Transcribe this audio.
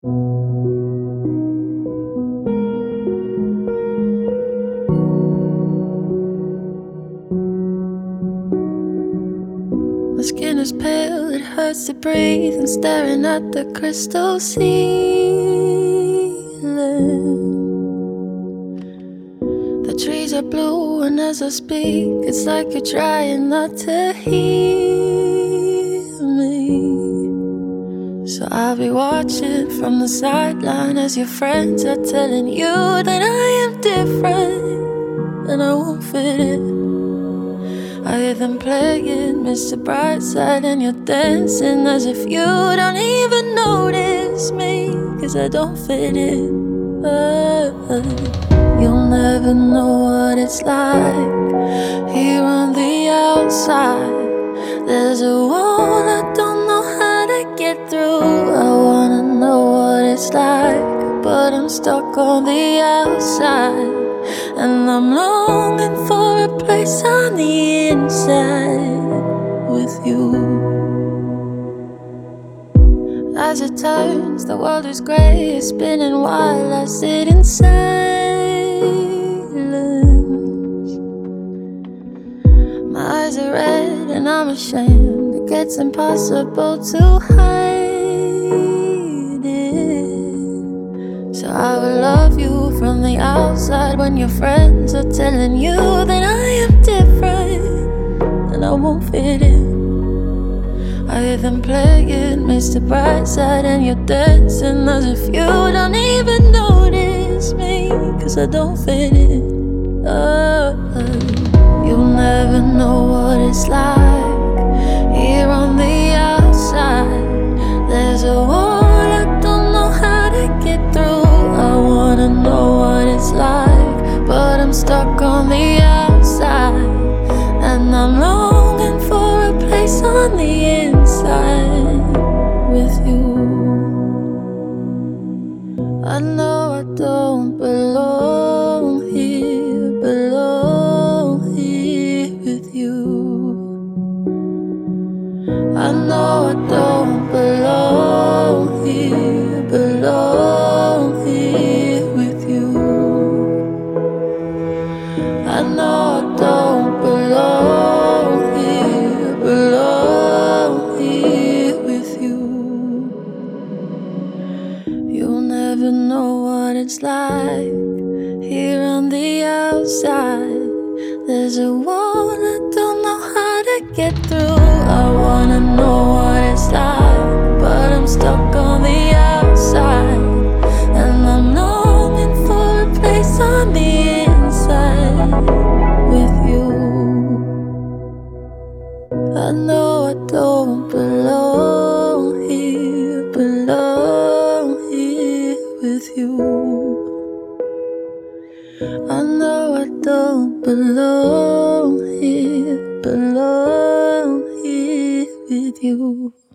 My skin is pale, it hurts to breathe. I'm staring at the crystal ceiling. The trees are blue, and as I speak, it's like you're trying not to hear me. So I'll be watching from the sideline as your friends are telling you that I am different and I won't fit in. I hear them playing Mr. Brightside, and you're dancing as if you don't even notice me, 'cause I don't fit in. You'll never know what it's like here on the outside. There's a wall I don't know how to get through. I wanna know what it's like, but I'm stuck on the outside. And I'm longing for a place on the inside with you. As it turns, the world is grey, it's spinning while I sit in silence. My eyes are red and I'm ashamed. It gets impossible to hide it. So I will love you from the outside when your friends are telling you that I am different and I won't fit in. I hear them playing Mr. Brightside, and you're dancing as if you don't even notice me, 'cause I don't fit in. You'll never know what it's like here on the outside. There's a wall I don't know how to get through. I wanna know what it's like, but I'm stuck on the outside. And I'm longing for a place on the inside with you. I know I don't belong here with you. I know I don't belong here with you. I know I don't belong here with you. You'll never know what it's like here on the outside. There's a wall I don't know how to get through. I wanna know what it's like, but I'm stuck on the outside. And I'm longing for a place on the inside with you. I know I don't belong here with you. I know I don't belong here with you.